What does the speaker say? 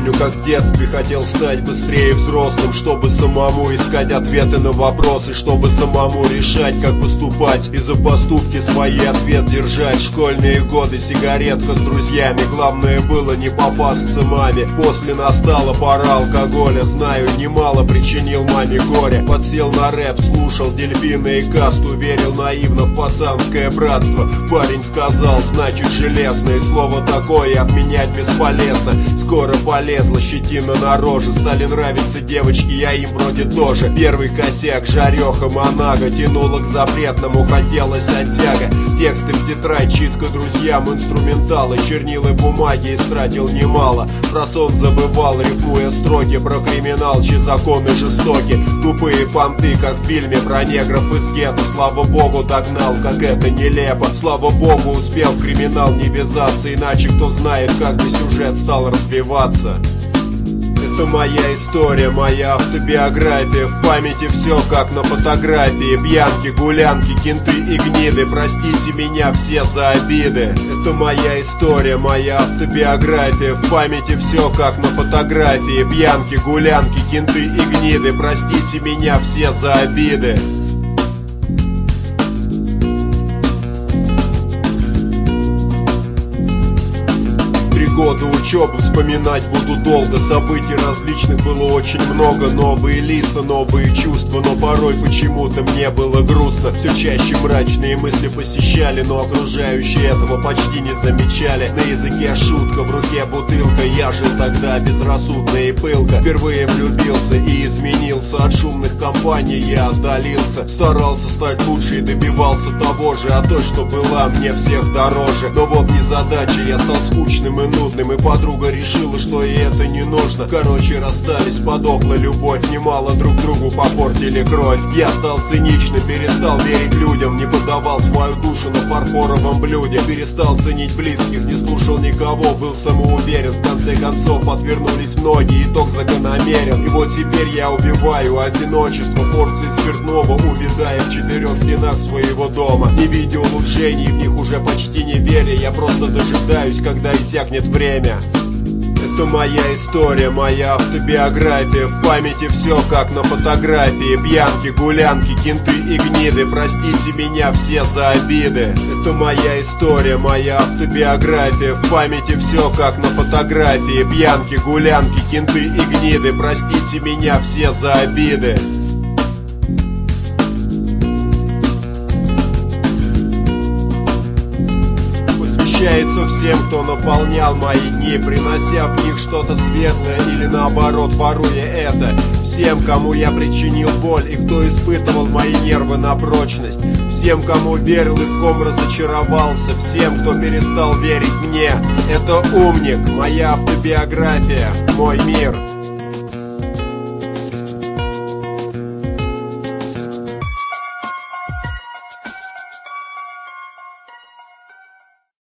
Помню, как в детстве хотел стать быстрее взрослым, чтобы самому искать ответы на вопросы, чтобы самому решать, как поступать, и за поступки свои ответ держать. Школьные годы, сигаретка с друзьями, главное было не попасться маме. После настала пора алкоголя, знаю, немало причинил маме горе. Подсел на рэп, слушал Дельфина и Касту, верил наивно в пацанское братство. Парень сказал, значит железное, слово такое отменять бесполезно. Скоро полезла щетина на роже, стали нравиться девочки, я им вроде тоже. Первый косяк, жареха, монага, тянула к запретному, хотелось оттяга. Тексты в тетрадь, читка друзьям, инструменталы, чернила и бумаги истратил немало. Про сон забывал, рифмуя строки, про криминал, чьи законы жестоки. Тупые понты, как в фильме про негров из гетто. Слава богу, догнал, как это нелепо. Слава богу, успел в криминал не ввязаться, иначе кто знает, как бы сюжет стал развиваться. Это моя история, моя автобиография. В памяти все как на фотографии. Пьянки, гулянки, кенты и гниды. Простите меня все за обиды. Это моя история, моя автобиография. В памяти все как на фотографии. Пьянки, гулянки, кенты и гниды. Простите меня все за обиды. Годы учебы вспоминать буду долго. Событий различных было очень много. Новые лица, новые чувства, но порой почему-то мне было грустно. Все чаще мрачные мысли посещали, но окружающие этого почти не замечали. На языке шутка, в руке бутылка. Я жил тогда безрассудно и пылко. Впервые влюбился и изменился. От шумных компаний я отдалился. Старался стать лучше и добивался того же. А то, что была, мне всех дороже. Но вот незадача, я стал скучным и нудным. И подруга решила, что и это не нужно. Короче, расстались, подохла любовь. Немало друг другу попортили кровь. Я стал циничным, перестал верить людям. Не подавал свою душу на фарфоровом блюде. Перестал ценить близких, не слушал никого. Был самоуверен, в конце концов отвернулись многие. Итог закономерен. И вот теперь я убиваю одиночество порции спиртного, увядая в 4 стенах своего дома. Не видя улучшений, в них уже почти не веря. Я просто дожидаюсь, когда иссякнет время. Это моя история, моя автобиография. В памяти все как на фотографии. Пьянки, гулянки, кенты и гниды. Простите меня все за обиды. Это моя история, моя автобиография. В памяти все как на фотографии. Пьянки, гулянки, кенты и гниды. Простите меня все за обиды. Посвящается всем, кто наполнял мои дни, принося в них что-то светлое или наоборот воруя это. Всем, кому я причинил боль и кто испытывал мои нервы на прочность. Всем, кому верил и в ком разочаровался. Всем, кто перестал верить мне. Это умник, моя автобиография, мой мир.